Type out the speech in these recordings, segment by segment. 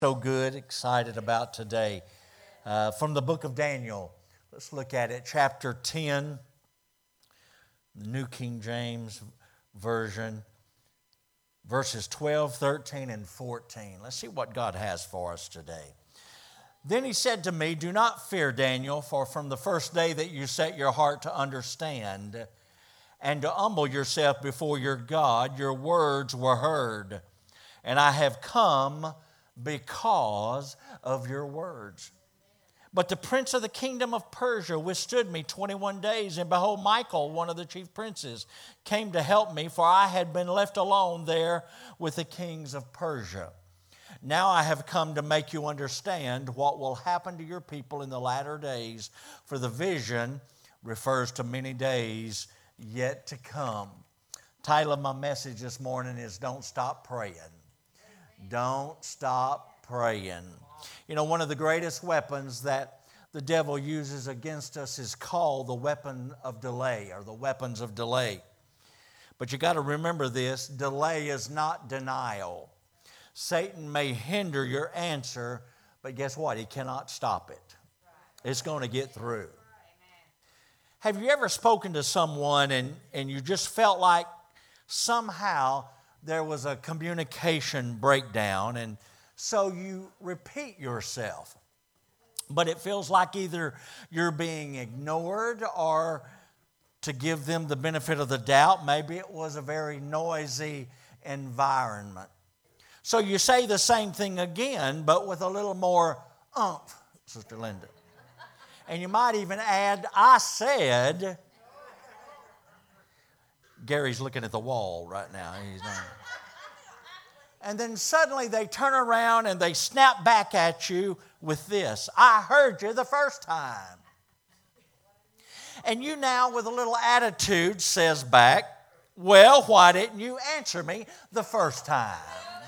So good, excited about today. From the book of Daniel, let's look at it, chapter 10, the New King James Version, verses 12, 13, and 14. Let's see what God has for us today. Then he said to me, "Do not fear, Daniel, for from the first day that you set your heart to understand and to humble yourself before your God, your words were heard, and I have come because of your words. But the prince of the kingdom of Persia withstood me 21 days, and behold, Michael, one of the chief princes, came to help me, for I had been left alone there with the kings of Persia. Now I have come to make you understand what will happen to your people in the latter days, for the vision refers to many days yet to come." Title of my message this morning is "Don't Stop Praying." Don't stop praying. You know, one of the greatest weapons that the devil uses against us is called the weapon of delay, or the weapons of delay. But you got to remember this: delay is not denial. Satan may hinder your answer, but guess what? He cannot stop it. It's going to get through. Have you ever spoken to someone and you just felt like somehow there was a communication breakdown, and so you repeat yourself, but it feels like either you're being ignored, or to give them the benefit of the doubt, maybe it was a very noisy environment. So you say the same thing again, but with a little more oomph, Sister Linda. And you might even add, "I said." Gary's looking at the wall right now. And then suddenly they turn around and they snap back at you with this: "I heard you the first time." And you now, with a little attitude, says back, "Well, why didn't you answer me the first time?"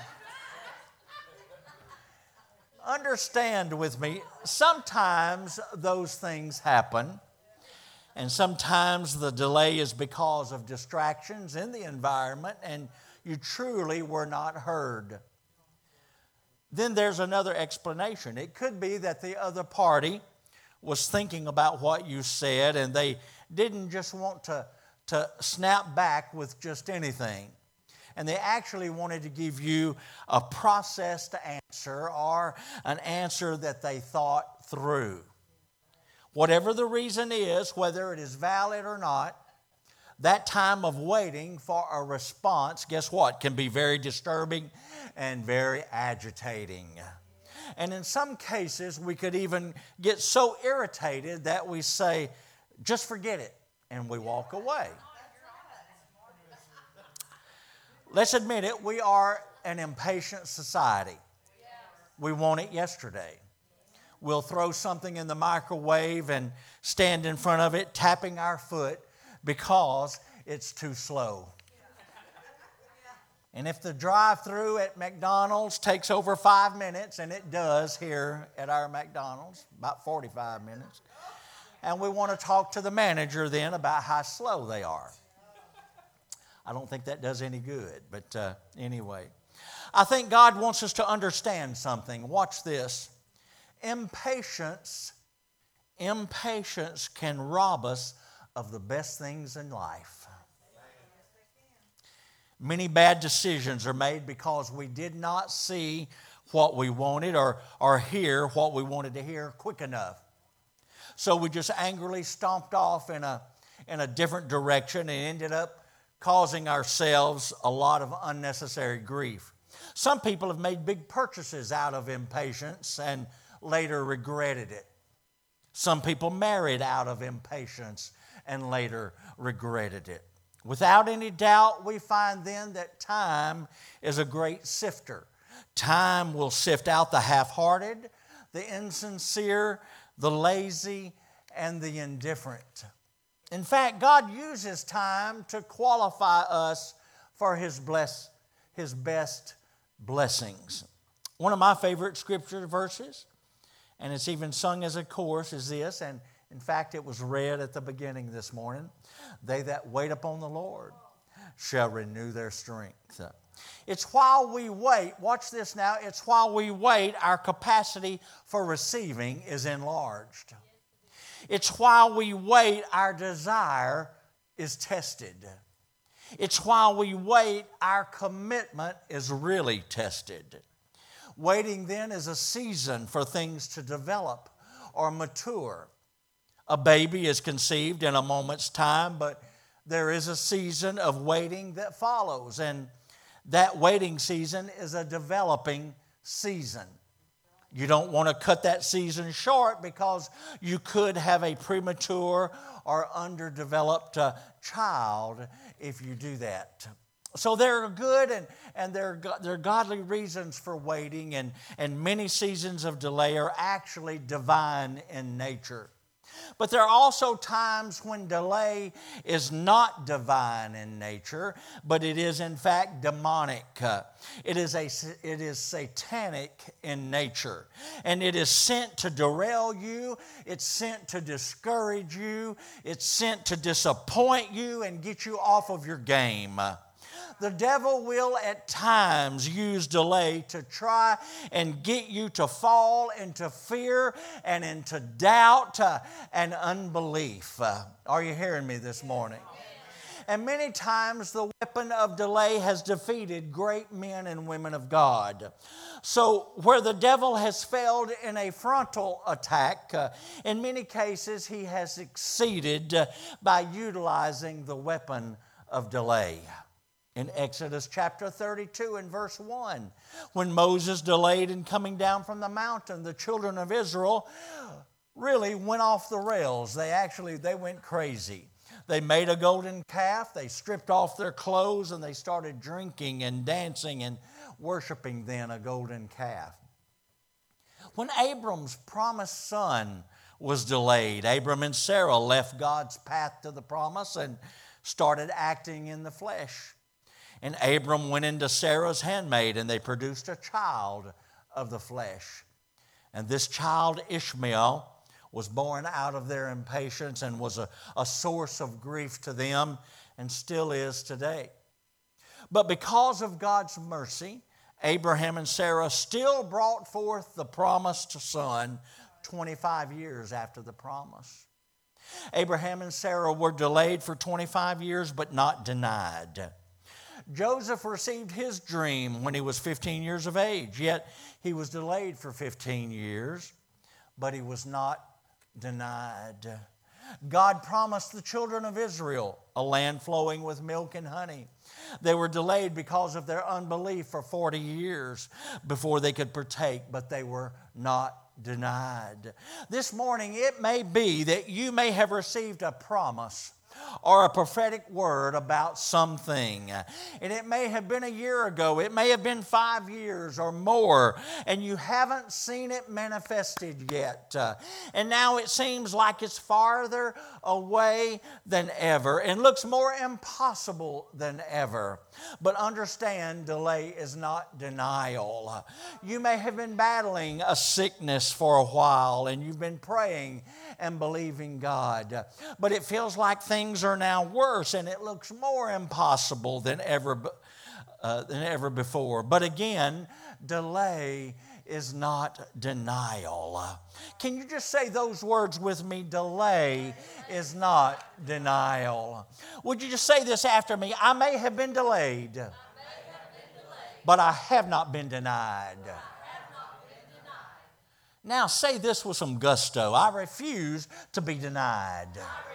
Understand with me, sometimes those things happen. And sometimes the delay is because of distractions in the environment and you truly were not heard. Then there's another explanation. It could be that the other party was thinking about what you said and they didn't just want to snap back with just anything. And they actually wanted to give you a processed answer, or an answer that they thought through. Whatever the reason is, whether it is valid or not, that time of waiting for a response, guess what, can be very disturbing and very agitating. And in some cases, we could even get so irritated that we say, "Just forget it," and we walk away. Let's admit it, we are an impatient society. We want it yesterday. We'll throw something in the microwave and stand in front of it, tapping our foot because it's too slow. And if the drive-through at McDonald's takes over 5 minutes, and it does here at our McDonald's, about 45 minutes, and we want to talk to the manager then about how slow they are. I don't think that does any good, but anyway. I think God wants us to understand something. Watch this. Impatience can rob us of the best things in life. Many bad decisions are made because we did not see what we wanted or hear what we wanted to hear quick enough. So we just angrily stomped off in a different direction and ended up causing ourselves a lot of unnecessary grief. Some people have made big purchases out of impatience and later regretted it. Some people married out of impatience and later regretted it. Without any doubt, we find then that time is a great sifter. Time will sift out the half-hearted, the insincere, the lazy, and the indifferent. In fact, God uses time to qualify us for His best blessings. One of my favorite scripture verses, and it's even sung as a chorus, is this, and in fact it was read at the beginning this morning: "They that wait upon the Lord shall renew their strength. It's while we wait, watch this now, it's while we wait our capacity for receiving is enlarged. It's while we wait our desire is tested. It's while we wait our commitment is really tested. Waiting then is a season for things to develop or mature. A baby is conceived in a moment's time, but there is a season of waiting that follows, and that waiting season is a developing season. You don't want to cut that season short because you could have a premature or underdeveloped child if you do that. So there are good and there are godly reasons for waiting, and many seasons of delay are actually divine in nature. But there are also times when delay is not divine in nature, but it is in fact demonic. It is satanic in nature. And it is sent to derail you. It's sent to discourage you. It's sent to disappoint you and get you off of your game. The devil will at times use delay to try and get you to fall into fear and into doubt and unbelief. Are you hearing me this morning? And many times the weapon of delay has defeated great men and women of God. So where the devil has failed in a frontal attack, in many cases he has succeeded by utilizing the weapon of delay. In Exodus chapter 32 and verse 1, when Moses delayed in coming down from the mountain, the children of Israel really went off the rails. They went crazy. They made a golden calf, they stripped off their clothes, and they started drinking and dancing and worshiping then a golden calf. When Abram's promised son was delayed, Abram and Sarah left God's path to the promise and started acting in the flesh. And Abram went into Sarah's handmaid, and they produced a child of the flesh. And this child, Ishmael, was born out of their impatience and was a source of grief to them and still is today. But because of God's mercy, Abraham and Sarah still brought forth the promised son 25 years after the promise. Abraham and Sarah were delayed for 25 years, but not denied. Joseph received his dream when he was 15 years of age, yet he was delayed for 15 years, but he was not denied. God promised the children of Israel a land flowing with milk and honey. They were delayed because of their unbelief for 40 years before they could partake, but they were not denied. This morning, it may be that you may have received a promise or a prophetic word about something. And it may have been a year ago, it may have been 5 years or more, and you haven't seen it manifested yet. And now it seems like it's farther away than ever and looks more impossible than ever. But understand, delay is not denial. You may have been battling a sickness for a while, and you've been praying and believing God. But it feels like things are now worse, and it looks more impossible than ever before. But again, delay is not denial. Can you just say those words with me? Delay is not denial. Would you just say this after me? I may have been delayed, but I have not been denied. Now say this with some gusto. I refuse to be denied.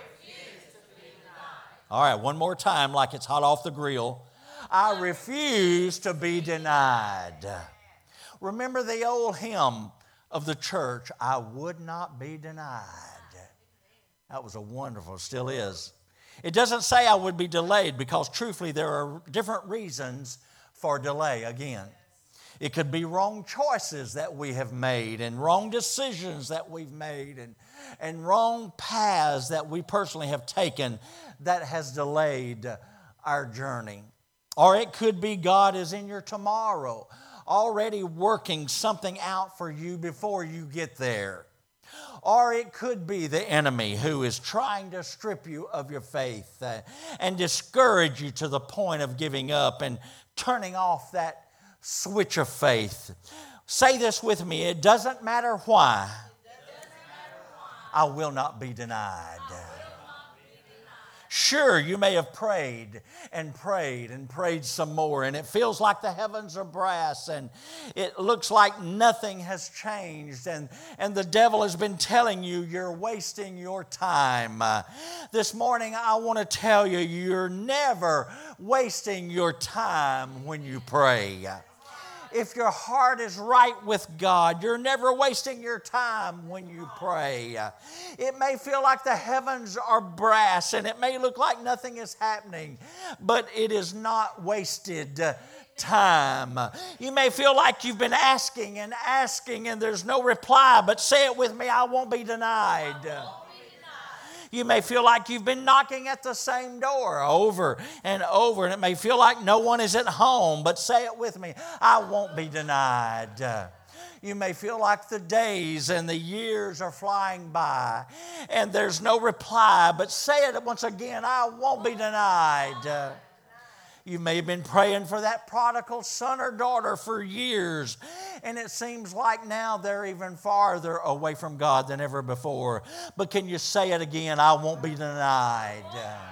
All right, one more time like it's hot off the grill. I refuse to be denied. Remember the old hymn of the church, I would not be denied. That was a wonderful, still is. It doesn't say I would be delayed because truthfully there are different reasons for delay again. It could be wrong choices that we have made and wrong decisions that we've made and wrong paths that we personally have taken that has delayed our journey. Or it could be God is in your tomorrow, already working something out for you before you get there. Or it could be the enemy who is trying to strip you of your faith and discourage you to the point of giving up and turning off that switch of faith. Say this with me. It doesn't matter why. I will not be denied. Sure, you may have prayed and prayed and prayed some more, and it feels like the heavens are brass, and it looks like nothing has changed, and the devil has been telling you you're wasting your time. This morning, I want to tell you, you're never wasting your time when you pray. If your heart is right with God, you're never wasting your time when you pray. It may feel like the heavens are brass and it may look like nothing is happening, but it is not wasted time. You may feel like you've been asking and there's no reply, but say it with me, I won't be denied. You may feel like you've been knocking at the same door over and over, and it may feel like no one is at home, but say it with me, I won't be denied. You may feel like the days and the years are flying by, and there's no reply, but say it once again, I won't be denied. You may have been praying for that prodigal son or daughter for years, and it seems like now they're even farther away from God than ever before. But can you say it again? I won't be denied.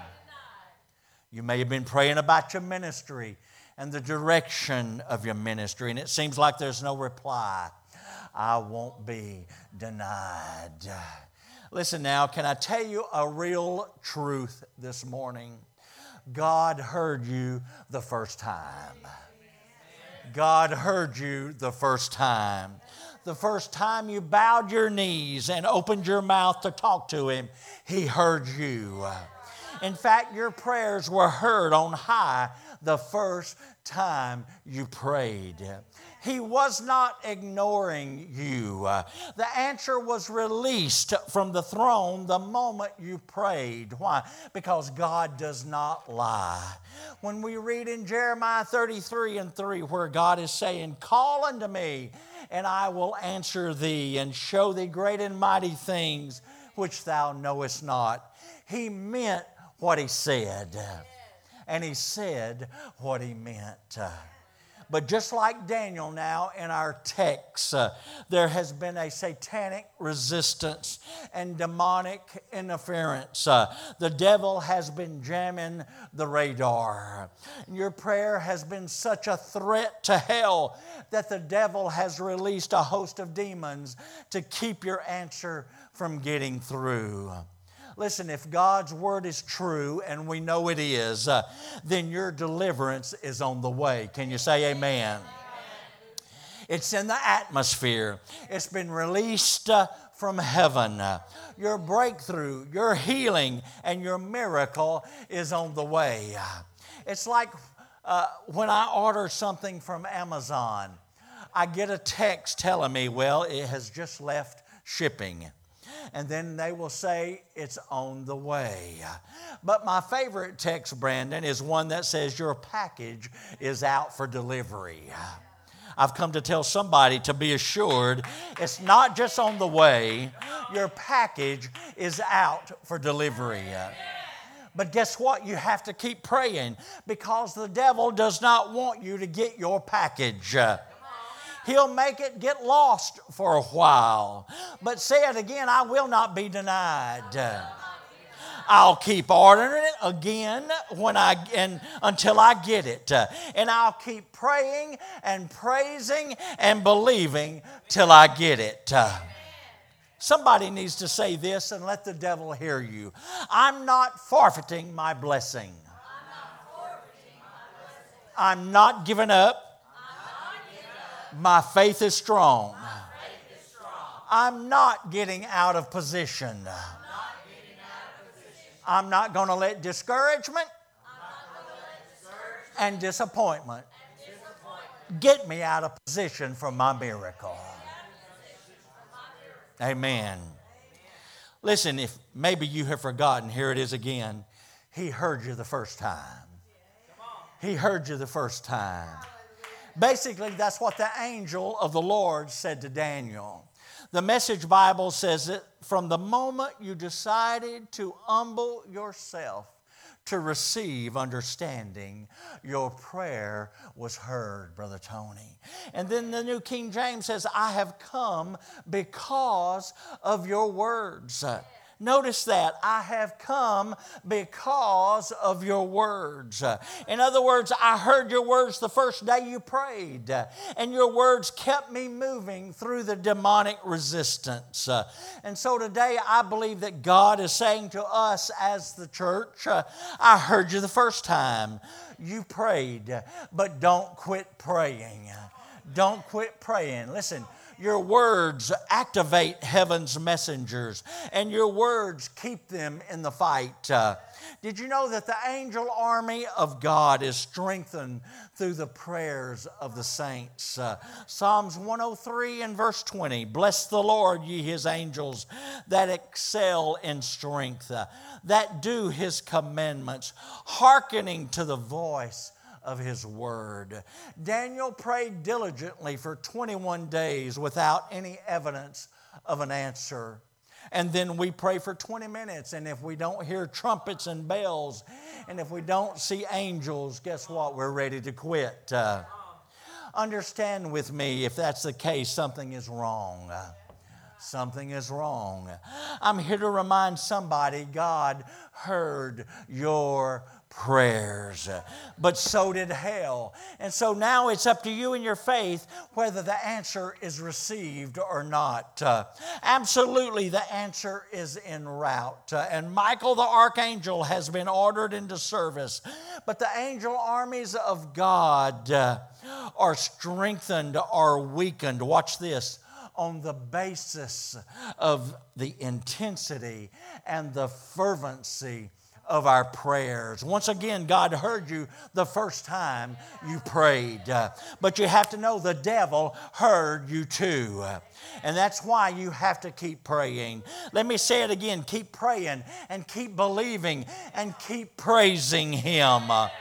You may have been praying about your ministry and the direction of your ministry, and it seems like there's no reply. I won't be denied. Listen now, can I tell you a real truth this morning? God heard you the first time. God heard you the first time. The first time you bowed your knees and opened your mouth to talk to Him, He heard you. In fact, your prayers were heard on high the first time you prayed. He was not ignoring you. The answer was released from the throne the moment you prayed. Why? Because God does not lie. When we read in Jeremiah 33:3 where God is saying, call unto me and I will answer thee and show thee great and mighty things which thou knowest not. He meant what He said. And He said what He meant. But just like Daniel now in our text, there has been a satanic resistance and demonic interference. The devil has been jamming the radar. Your prayer has been such a threat to hell that the devil has released a host of demons to keep your answer from getting through. Listen, if God's word is true, and we know it is, then your deliverance is on the way. Can you say amen? It's in the atmosphere. It's been released from heaven. Your breakthrough, your healing, and your miracle is on the way. It's like when I order something from Amazon, I get a text telling me, well, it has just left shipping. And then they will say it's on the way. But my favorite text, Brandon, is one that says your package is out for delivery. I've come to tell somebody to be assured it's not just on the way, your package is out for delivery. But guess what? You have to keep praying because the devil does not want you to get your package. He'll make it get lost for a while. But say it again, I will not be denied. I'll keep ordering it again until I get it. And I'll keep praying and praising and believing till I get it. Somebody needs to say this and let the devil hear you. I'm not forfeiting my blessing. I'm not giving up. My faith is strong. I'm not getting out of position. I'm not going to let discouragement and disappointment get me out of position for my miracle. Amen. Listen, if maybe you have forgotten, here it is again. He heard you the first time. He heard you the first time. Basically, that's what the angel of the Lord said to Daniel. The Message Bible says that from the moment you decided to humble yourself to receive understanding. Your prayer was heard, Brother Tony. And then the New King James says, I have come because of your words. Notice that. I have come because of your words. In other words, I heard your words the first day you prayed, and your words kept me moving through the demonic resistance. And so today I believe that God is saying to us as the church, I heard you the first time you prayed, but don't quit praying. Don't quit praying. Listen. Your words activate heaven's messengers, and your words keep them in the fight. Did you know that the angel army of God is strengthened through the prayers of the saints? Psalms 103 and verse 20, bless the Lord, ye his angels that excel in strength, that do his commandments, hearkening to the voice of his word. Daniel prayed diligently for 21 days without any evidence of an answer. And then we pray for 20 minutes, and if we don't hear trumpets and bells, and if we don't see angels, guess what? We're ready to quit. Understand with me, if that's the case, something is wrong. Something is wrong. I'm here to remind somebody God heard your prayers, but so did hell. And so now it's up to you and your faith whether the answer is received or not. Absolutely, the answer is en route. And Michael the archangel has been ordered into service. But the angel armies of God are strengthened or weakened. Watch this. On the basis of the intensity and the fervency of our prayers. Once again, God heard you the first time you prayed. But you have to know the devil heard you too. And that's why you have to keep praying. Let me say it again. Keep praying and keep believing and keep praising Him.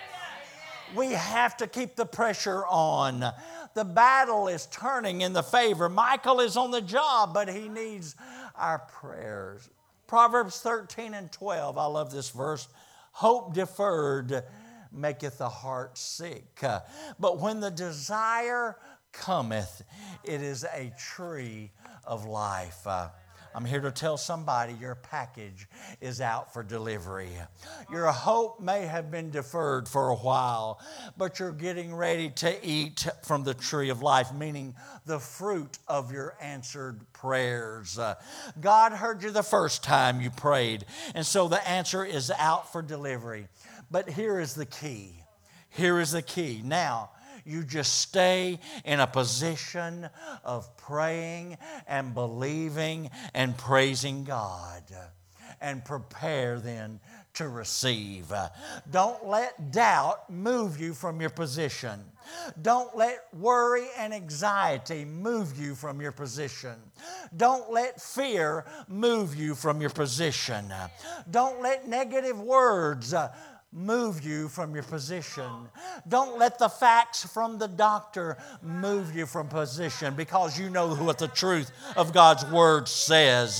We have to keep the pressure on. The battle is turning in the favor. Michael is on the job, but he needs our prayers. Proverbs 13 and 12, I love this verse. Hope deferred maketh the heart sick. But when the desire cometh, it is a tree of life. I'm here to tell somebody your package is out for delivery. Your hope may have been deferred for a while, but you're getting ready to eat from the tree of life, meaning the fruit of your answered prayers. God heard you the first time you prayed, and so the answer is out for delivery. But here is the key. Here is the key. Now, you just stay in a position of praying and believing and praising God, and prepare then to receive. Don't let doubt move you from your position. Don't let worry and anxiety move you from your position. Don't let fear move you from your position. Don't let negative words move you from your position. Don't let the facts from the doctor move you from position, because you know what the truth of God's Word says.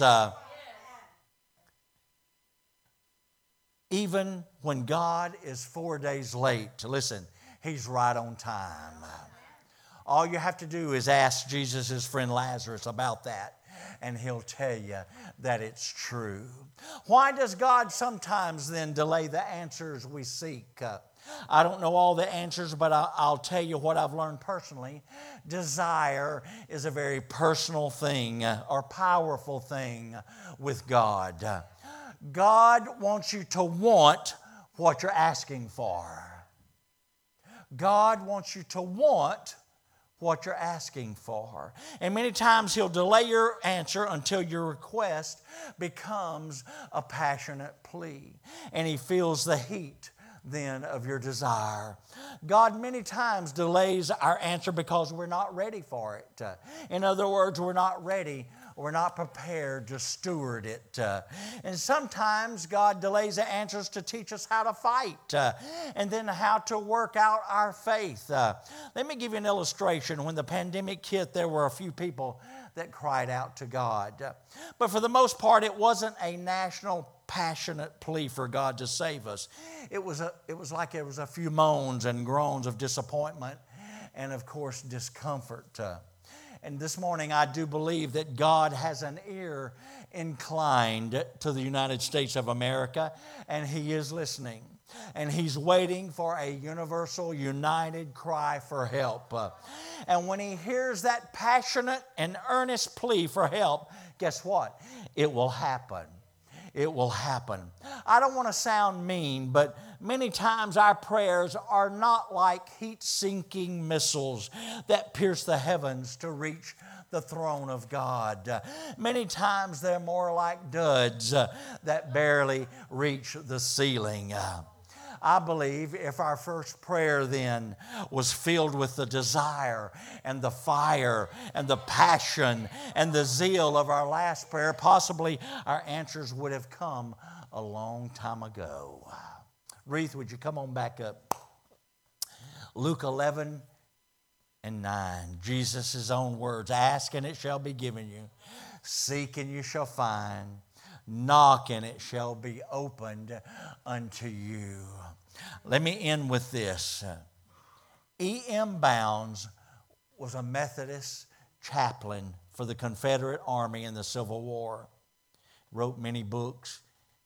Even when God is 4 days late, listen, He's right on time. All you have to do is ask Jesus' friend Lazarus about that, and he'll tell you that it's true. Why does God sometimes then delay the answers we seek? I don't know all the answers, but I'll tell you what I've learned personally. Desire is a very personal thing or powerful thing with God. God wants you to want what you're asking for. God wants you to want what you're asking for. And many times He'll delay your answer until your request becomes a passionate plea, and He feels the heat then of your desire. God many times delays our answer because we're not ready for it. In other words, we're not ready We're not prepared to steward it. And sometimes God delays the answers to teach us how to fight and then how to work out our faith. Let me give you an illustration. When the pandemic hit, there were a few people that cried out to God. But for the most part, it wasn't a national passionate plea for God to save us. It was like it was a few moans and groans of disappointment and, of course, discomfort. And this morning, I do believe that God has an ear inclined to the United States of America, and He is listening. And He's waiting for a universal, united cry for help. And when He hears that passionate and earnest plea for help, guess what? It will happen. It will happen. I don't want to sound mean, but many times our prayers are not like heat-sinking missiles that pierce the heavens to reach the throne of God. Many times they're more like duds that barely reach the ceiling. I believe if our first prayer then was filled with the desire and the fire and the passion and the zeal of our last prayer, possibly our answers would have come a long time ago. Reith, would you come on back up? Luke 11 and 9, Jesus' own words, ask and it shall be given you, seek and you shall find, knock and it shall be opened unto you. Let me end with this. E.M. Bounds was a Methodist chaplain for the Confederate Army in the Civil War. Wrote many books.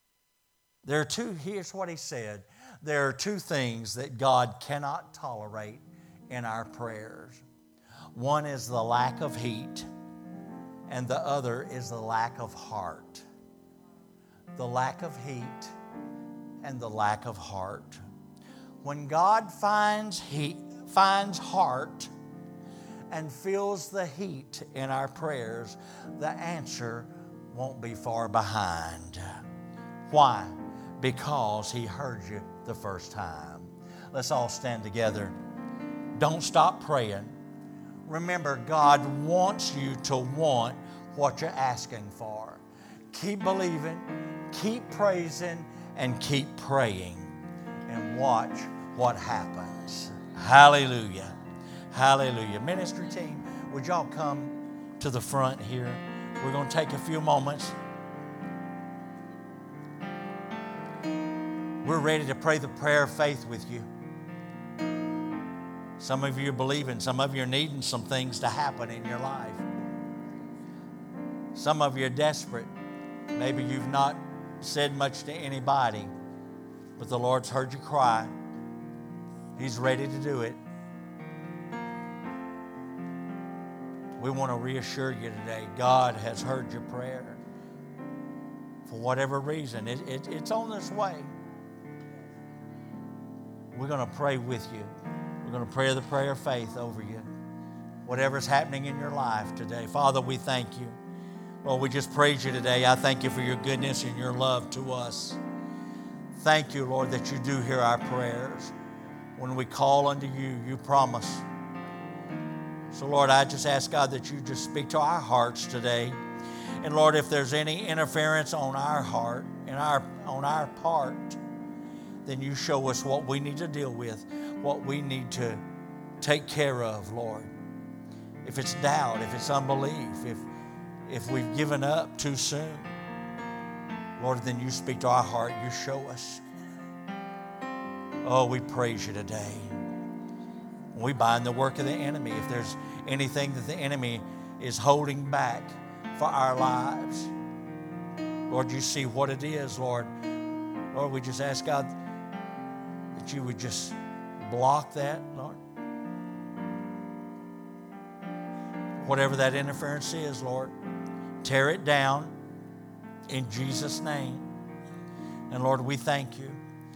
Here's what he said. There are two things that God cannot tolerate in our prayers. One is the lack of heat, and the other is the lack of heart. The lack of heat and the lack of heart. When God finds heart and feels the heat in our prayers, the answer won't be far behind. Why? Because He heard you the first time. Let's all stand together. Don't stop praying. Remember, God wants you to want what you're asking for. Keep believing, keep praising, and keep praying, and watch what happens. Hallelujah. Hallelujah. Ministry team, would y'all come to the front here? We're going to take a few moments. We're ready to pray the prayer of faith with you. Some of you are believing, some of you are needing some things to happen in your life. Some of you are desperate. Maybe you've not said much to anybody, but the Lord's heard you cry. He's ready to do it. We want to reassure you today, God has heard your prayer. For whatever reason, it's on this way. We're going to pray with you. We're going to pray the prayer of faith over you. Whatever's happening in your life today. Father, we thank you. Lord, we just praise you today. I thank you for your goodness and your love to us. Thank you, Lord, that you do hear our prayers. When we call unto you, you promise. So, Lord, I just ask, God, that you just speak to our hearts today. And, Lord, if there's any interference on our heart and on our part, then you show us what we need to deal with, what we need to take care of, Lord. If it's doubt, if it's unbelief, if we've given up too soon, Lord, then you speak to our heart. You show us. Oh, we praise you today. We bind the work of the enemy. If there's anything that the enemy is holding back for our lives, Lord, you see what it is, Lord. Lord, we just ask, God, that you would just block that, Lord. Whatever that interference is, Lord, tear it down in Jesus' name. And Lord, we thank you.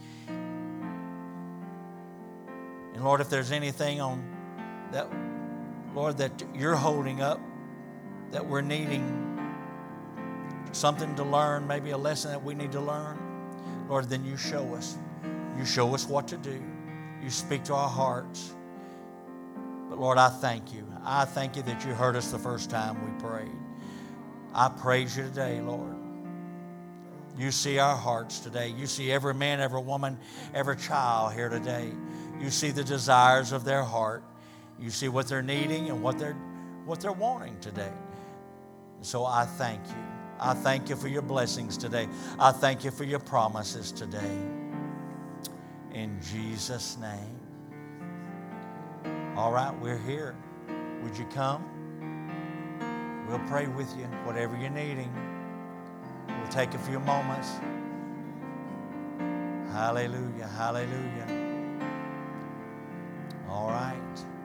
And Lord, if there's anything on that, Lord, that you're holding up, that we're needing something to learn, maybe a lesson that we need to learn, Lord, then you show us. You show us what to do. You speak to our hearts. But Lord, I thank you. I thank you that you heard us the first time we prayed. I praise you today, Lord. You see our hearts today. You see every man, every woman, every child here today. You see the desires of their heart. You see what they're needing and what they're wanting today. So I thank you. I thank you for your blessings today. I thank you for your promises today. In Jesus' name. All right, we're here. Would you come? We'll pray with you, whatever you're needing. We'll take a few moments. Hallelujah, hallelujah. All right.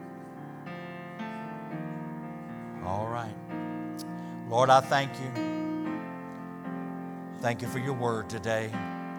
All right. Lord, I thank you. Thank you for your word today.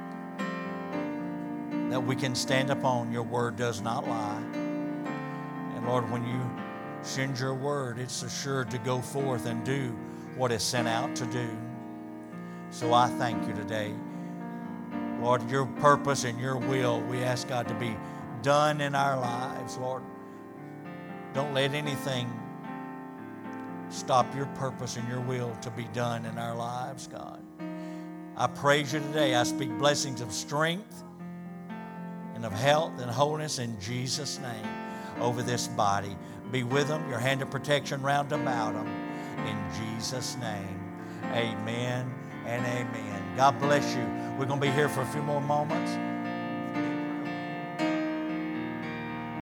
That we can stand upon. Your word does not lie. And Lord, when you send your word, it's assured to go forth and do what it's sent out to do. So I thank you today. Lord, your purpose and your will, we ask God to be done in our lives, Lord. Don't let anything stop your purpose and your will to be done in our lives, God. I praise you today. I speak blessings of strength and of health and wholeness in Jesus' name over this body. Be with them, your hand of protection round about them. In Jesus' name, amen and amen. God bless you. We're going to be here for a few more moments.